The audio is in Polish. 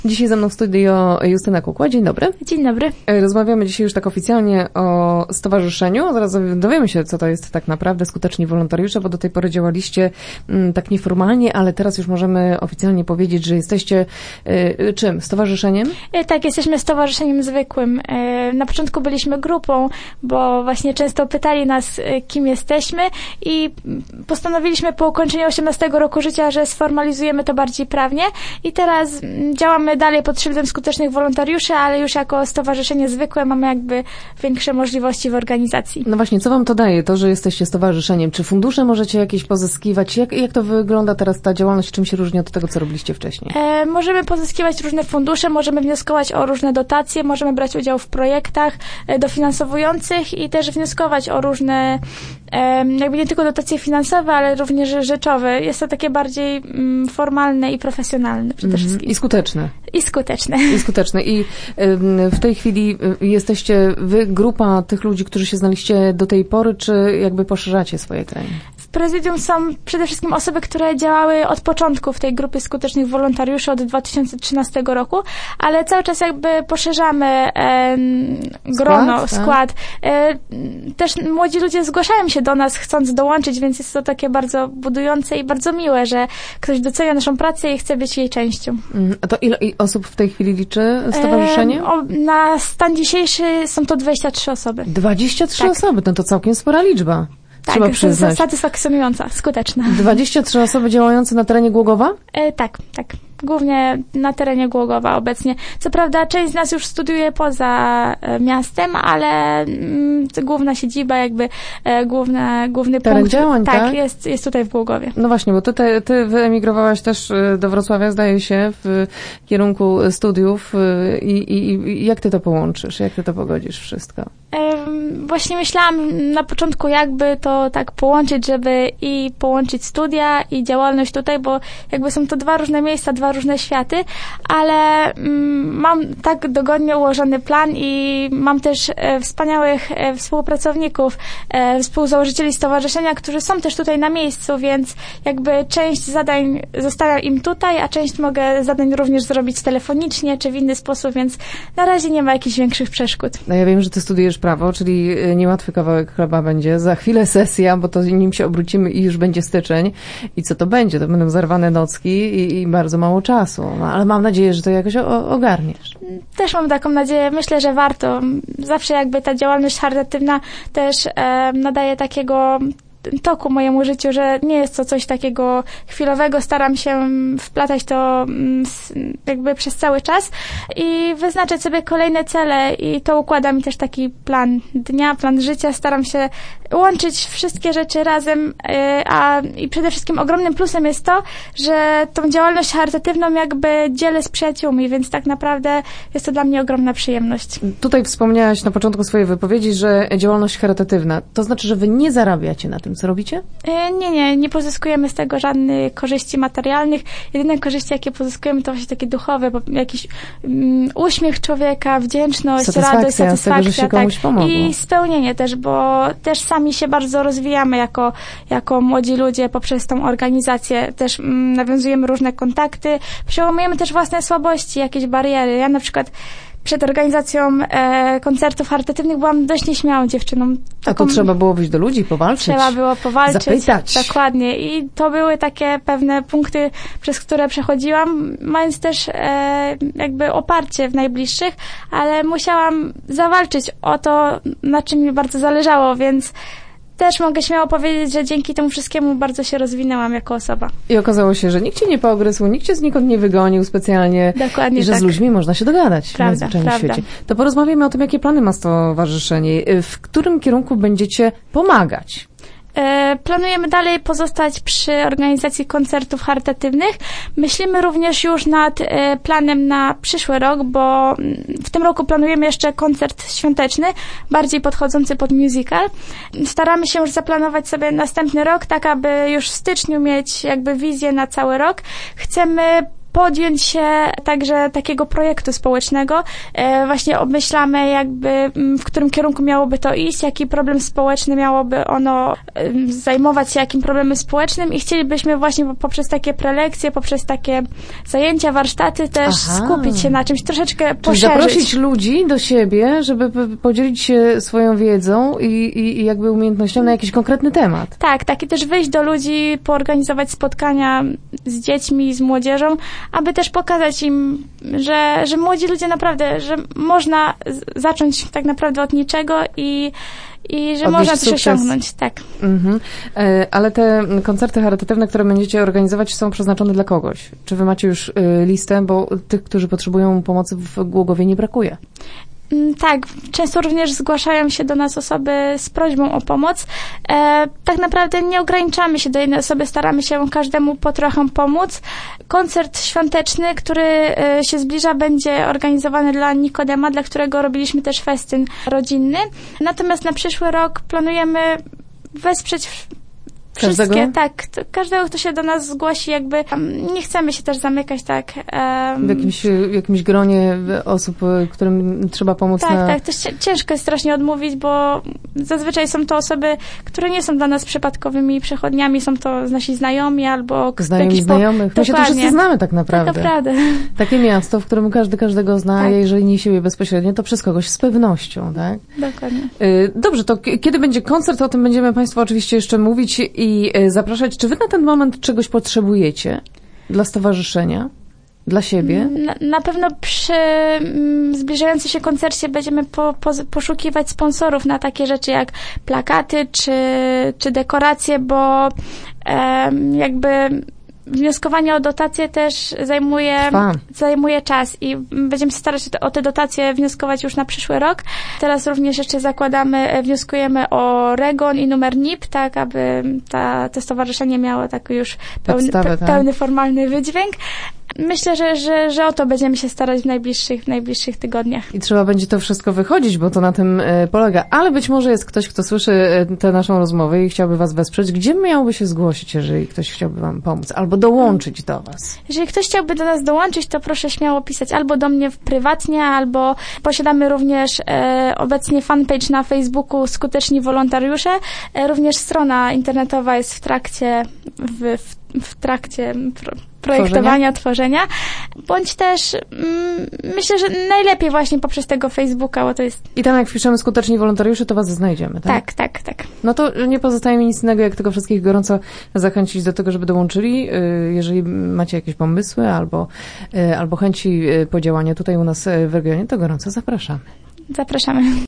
Dzisiaj ze mną w studio Justyna Kukła. Dzień dobry. Dzień dobry. Rozmawiamy dzisiaj już tak oficjalnie o stowarzyszeniu. Zaraz dowiemy się, co to jest tak naprawdę Skuteczni Wolontariusze, bo do tej pory działaliście tak nieformalnie, ale teraz już możemy oficjalnie powiedzieć, że jesteście czym? Stowarzyszeniem? Tak, jesteśmy stowarzyszeniem zwykłym. Na początku byliśmy grupą, bo właśnie często pytali nas, kim jesteśmy i postanowiliśmy po ukończeniu 18 roku życia, że sformalizujemy to bardziej prawnie i teraz działamy dalej pod szyldem Skutecznych Wolontariuszy, ale już jako stowarzyszenie zwykłe mamy jakby większe możliwości w organizacji. No właśnie, co wam to daje, to, że jesteście stowarzyszeniem? Czy fundusze możecie jakieś pozyskiwać? Jak to wygląda teraz ta działalność? Czym się różni od tego, co robiliście wcześniej? Możemy pozyskiwać różne fundusze, możemy wnioskować o różne dotacje, możemy brać udział w projektach dofinansowujących i też wnioskować o różne, jakby nie tylko dotacje finansowe, ale również rzeczowe. Jest to takie bardziej formalne i profesjonalne przede wszystkim. I skuteczne. I skuteczne. I skuteczne. I w tej chwili jesteście wy, grupa tych ludzi, którzy się znaliście do tej pory, czy jakby poszerzacie swoje kręgi? W prezydium są przede wszystkim osoby, które działały od początku w tej grupie Skutecznych Wolontariuszy od 2013 roku, ale cały czas jakby poszerzamy grono, skład. Też młodzi ludzie zgłaszają się do nas, chcąc dołączyć, więc jest to takie bardzo budujące i bardzo miłe, że ktoś docenia naszą pracę i chce być jej częścią. A to ile osób w tej chwili liczy stowarzyszenie? Na stan dzisiejszy są to 23 osoby. 23 tak. osoby, no to całkiem spora liczba. Trzeba przyznać. Satysfakcjonująca, skuteczna. 23 osoby działające na terenie Głogowa? Tak. Głównie na terenie Głogowa obecnie. Co prawda część z nas już studiuje poza miastem, ale główna siedziba, jakby główny teren punkt działań, tak? Jest tutaj w Głogowie. No właśnie, bo ty wyemigrowałaś też do Wrocławia, zdaje się, w kierunku studiów i jak ty to połączysz? Jak ty to pogodzisz wszystko? Właśnie myślałam na początku, jakby to tak połączyć, żeby i połączyć studia i działalność tutaj, bo jakby są to dwa różne miejsca, dwa różne światy, ale mam tak dogodnie ułożony plan i mam też wspaniałych współpracowników, współzałożycieli stowarzyszenia, którzy są też tutaj na miejscu, więc jakby część zadań zostawiam im tutaj, a część mogę zadań również zrobić telefonicznie czy w inny sposób, więc na razie nie ma jakichś większych przeszkód. No ja wiem, że ty studiujesz prawo, czyli niełatwy kawałek chleba będzie. Za chwilę sesja, bo to nim się obrócimy i już będzie styczeń. I co to będzie? To będą zarwane nocki i bardzo mało czasu. No, ale mam nadzieję, że to jakoś ogarniesz. Też mam taką nadzieję. Myślę, że warto. Zawsze jakby ta działalność charytatywna też nadaje takiego toku mojemu życiu, że nie jest to coś takiego chwilowego. Staram się wplatać to jakby przez cały czas i wyznaczać sobie kolejne cele i to układa mi też taki plan dnia, plan życia. Staram się łączyć wszystkie rzeczy razem, i przede wszystkim ogromnym plusem jest to, że tą działalność charytatywną jakby dzielę z przyjaciółmi, więc tak naprawdę jest to dla mnie ogromna przyjemność. Tutaj wspomniałaś na początku swojej wypowiedzi, że działalność charytatywna, to znaczy, że wy nie zarabiacie na tym, co robicie? Nie pozyskujemy z tego żadnych korzyści materialnych. Jedyne korzyści, jakie pozyskujemy, to właśnie takie duchowe, bo jakiś uśmiech człowieka, wdzięczność, radość, satysfakcja. Z tego, że się komuś pomogło. I spełnienie też, bo też sami się bardzo rozwijamy jako młodzi ludzie poprzez tą organizację. Też nawiązujemy różne kontakty, przełamujemy też własne słabości, jakieś bariery. Ja na przykład przed organizacją koncertów charytatywnych byłam dość nieśmiałą dziewczyną. A to trzeba było wyjść do ludzi, powalczyć. Trzeba było powalczyć. Zapytać. Dokładnie. I to były takie pewne punkty, przez które przechodziłam, mając też jakby oparcie w najbliższych, ale musiałam zawalczyć o to, na czym mi bardzo zależało, więc też mogę śmiało powiedzieć, że dzięki temu wszystkiemu bardzo się rozwinęłam jako osoba. I okazało się, że nikt cię nie pogryzł, nikt cię znikąd nie wygonił specjalnie. Dokładnie i że z ludźmi można się dogadać w najzwyczajnym świecie. To porozmawiamy o tym, jakie plany ma stowarzyszenie. W którym kierunku będziecie pomagać? Planujemy dalej pozostać przy organizacji koncertów charytatywnych. Myślimy również już nad planem na przyszły rok, bo w tym roku planujemy jeszcze koncert świąteczny, bardziej podchodzący pod musical. Staramy się już zaplanować sobie następny rok, tak aby już w styczniu mieć jakby wizję na cały rok. Chcemy podjąć się także takiego projektu społecznego. Właśnie obmyślamy jakby, w którym kierunku miałoby to iść, jaki problem społeczny miałoby ono zajmować się, jakim problemem społecznym i chcielibyśmy właśnie poprzez takie prelekcje, poprzez takie zajęcia, warsztaty też skupić się na czymś, troszeczkę poszerzyć. Czyli zaprosić ludzi do siebie, żeby podzielić się swoją wiedzą i jakby umiejętnością na jakiś konkretny temat. Tak, i też wyjść do ludzi, poorganizować spotkania z dziećmi, z młodzieżą, aby też pokazać im, że młodzi ludzie naprawdę, że można zacząć tak naprawdę od niczego i że można coś osiągnąć. Tak. Ale te koncerty charytatywne, które będziecie organizować, są przeznaczone dla kogoś? Czy wy macie już listę, bo tych, którzy potrzebują pomocy w Głogowie, nie brakuje? Tak, często również zgłaszają się do nas osoby z prośbą o pomoc. Tak naprawdę nie ograniczamy się do jednej osoby, staramy się każdemu po trochę pomóc. Koncert świąteczny, który się zbliża, będzie organizowany dla Nikodema, dla którego robiliśmy też festyn rodzinny. Natomiast na przyszły rok planujemy wesprzeć wszystkie, tak. Każdego, kto się do nas zgłosi, jakby nie chcemy się też zamykać, tak. W jakimś gronie osób, którym trzeba pomóc. Tak, to ciężko jest strasznie odmówić, bo zazwyczaj są to osoby, które nie są dla nas przypadkowymi przechodniami, są to nasi znajomi albo... Znajomych. My się to wszyscy znamy tak naprawdę. Tak naprawdę. Takie miasto, w którym każdy każdego zna, tak. A jeżeli nie siebie bezpośrednio, to przez kogoś z pewnością, tak? Dokładnie. Dobrze, to kiedy będzie koncert, o tym będziemy Państwu oczywiście jeszcze mówić i zapraszać. Czy wy na ten moment czegoś potrzebujecie dla stowarzyszenia? Dla siebie? Na pewno przy zbliżającym się koncercie będziemy poszukiwać sponsorów na takie rzeczy jak plakaty czy dekoracje, bo jakby wnioskowanie o dotacje też zajmuje czas i będziemy starać się o te dotacje wnioskować już na przyszły rok. Teraz również jeszcze wnioskujemy o REGON i numer NIP, tak aby to stowarzyszenie miało taki już pełny formalny wydźwięk. Myślę, że o to będziemy się starać w najbliższych tygodniach. I trzeba będzie to wszystko wychodzić, bo to na tym polega. Ale być może jest ktoś, kto słyszy tę naszą rozmowę i chciałby was wesprzeć. Gdzie miałby się zgłosić, jeżeli ktoś chciałby wam pomóc? Albo dołączyć do was? Jeżeli ktoś chciałby do nas dołączyć, to proszę śmiało pisać albo do mnie prywatnie, albo posiadamy również obecnie fanpage na Facebooku Skuteczni Wolontariusze. Również strona internetowa jest w trakcie projektowania, tworzenia, bądź też myślę, że najlepiej właśnie poprzez tego Facebooka, bo to jest... I tam jak wpiszemy Skuteczni Wolontariusze, to was znajdziemy, tak? Tak. No to nie pozostaje mi nic innego, jak tylko wszystkich gorąco zachęcić do tego, żeby dołączyli. Jeżeli macie jakieś pomysły albo chęci podziałania tutaj u nas w regionie, to gorąco zapraszamy. Zapraszamy.